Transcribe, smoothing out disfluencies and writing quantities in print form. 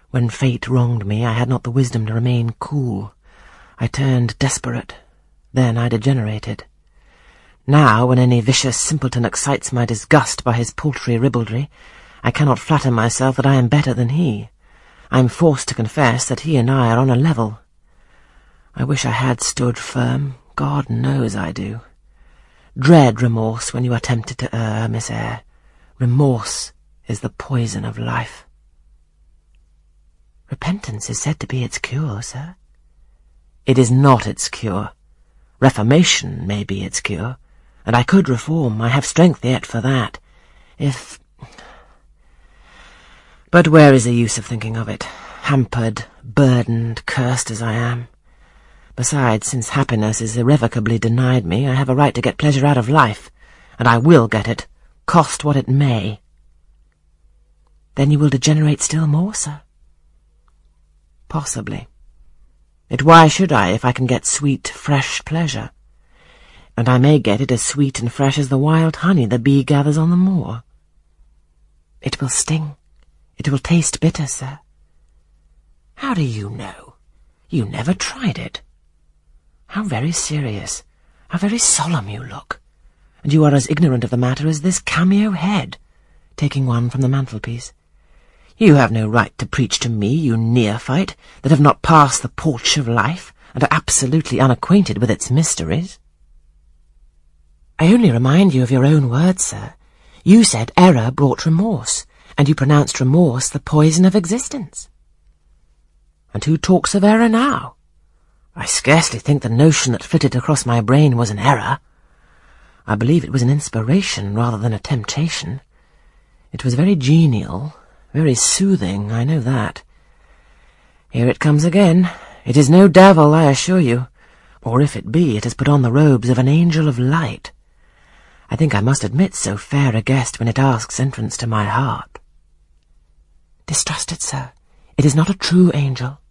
When fate wronged me, I had not the wisdom to remain cool. I turned desperate. Then I degenerated. Now, when any vicious simpleton excites my disgust by his paltry ribaldry, I cannot flatter myself that I am better than he. I am forced to confess that he and I are on a level. I wish I had stood firm. God knows I do. Dread remorse when you are tempted to err, Miss Eyre. Remorse is the poison of life. Repentance is said to be its cure, sir. It is not its cure. Reformation may be its cure, and I could reform. I have strength yet for that. But where is the use of thinking of it? Hampered, burdened, cursed as I am. Besides, since happiness is irrevocably denied me, I have a right to get pleasure out of life, and I will get it, cost what it may. Then you will degenerate still more, sir? Possibly. Yet why should I, if I can get sweet, fresh pleasure? And I may get it as sweet and fresh as the wild honey the bee gathers on the moor. It will sting. It will taste bitter, sir. How do you know? You never tried it. How very serious, how very solemn you look. And you are as ignorant of the matter as this cameo head, taking one from the mantelpiece. You have no right to preach to me, you neophyte, that have not passed the porch of life, and are absolutely unacquainted with its mysteries. I only remind you of your own words, sir. You said error brought remorse, and you pronounced remorse the poison of existence. And who talks of error now? I scarcely think the notion that flitted across my brain was an error. I believe it was an inspiration rather than a temptation. It was very genial, very soothing, I know that. Here it comes again. It is no devil, I assure you. Or if it be, it has put on the robes of an angel of light. I think I must admit so fair a guest when it asks entrance to my heart. Distrust it, sir. It is not a true angel.